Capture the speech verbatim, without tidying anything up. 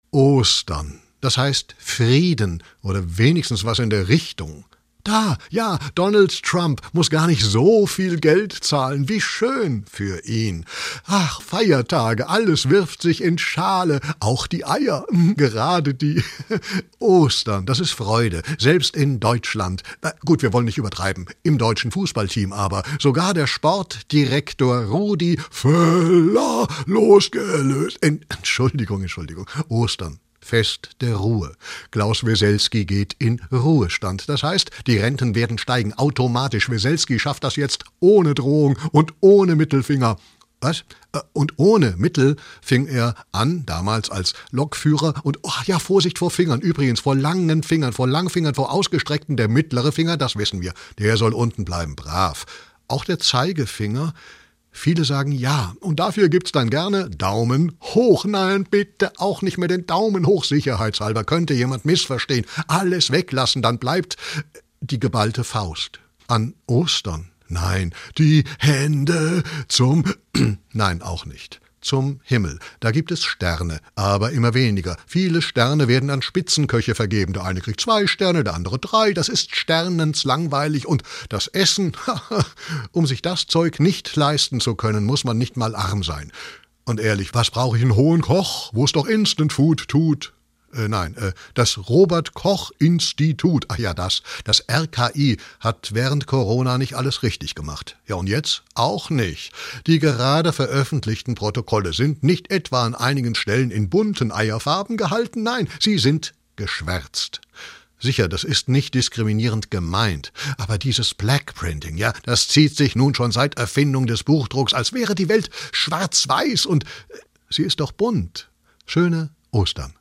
Ostern, das heißt Frieden oder wenigstens was in der Richtung. Da, ja, Donald Trump muss gar nicht so viel Geld zahlen. Wie schön für ihn. Ach, Feiertage, alles wirft sich in Schale, auch die Eier, gerade die. Ostern, das ist Freude, selbst in Deutschland. Na, gut, wir wollen nicht übertreiben, im deutschen Fußballteam aber. Sogar der Sportdirektor Rudi Völler losgelöst. Entschuldigung, Entschuldigung, Ostern. Fest der Ruhe. Klaus Weselski geht in Ruhestand. Das heißt, die Renten werden steigen automatisch. Weselski schafft das jetzt ohne Drohung und ohne Mittelfinger. Was? Und ohne Mittel fing er an, damals als Lokführer. Und, oh ja, Vorsicht vor Fingern. Übrigens, vor langen Fingern, vor Langfingern, vor ausgestreckten. Der mittlere Finger, das wissen wir, der soll unten bleiben, brav. Auch der Zeigefinger. Viele sagen ja, und dafür gibt's dann gerne Daumen hoch. Nein, bitte auch nicht mehr den Daumen hoch, sicherheitshalber. Könnte jemand missverstehen. Alles weglassen, dann bleibt die geballte Faust. An Ostern, nein, die Hände zum... Nein, auch nicht. Zum Himmel. Da gibt es Sterne, aber immer weniger. Viele Sterne werden an Spitzenköche vergeben. Der eine kriegt zwei Sterne, der andere drei. Das ist sterlenslangweilig. Und das Essen, um sich das Zeug nicht leisten zu können, muss man nicht mal arm sein. Und ehrlich, was brauche ich einen hohen Koch, wo es doch Instant Food tut? Äh, nein, äh, das Robert-Koch-Institut, ach ja, das, das R K I hat während Corona nicht alles richtig gemacht. Ja, und jetzt auch nicht. Die gerade veröffentlichten Protokolle sind nicht etwa an einigen Stellen in bunten Eierfarben gehalten, nein, sie sind geschwärzt. Sicher, das ist nicht diskriminierend gemeint, aber dieses Blackprinting, ja, das zieht sich nun schon seit Erfindung des Buchdrucks, als wäre die Welt schwarz-weiß und äh, sie ist doch bunt. Schöne Ostern.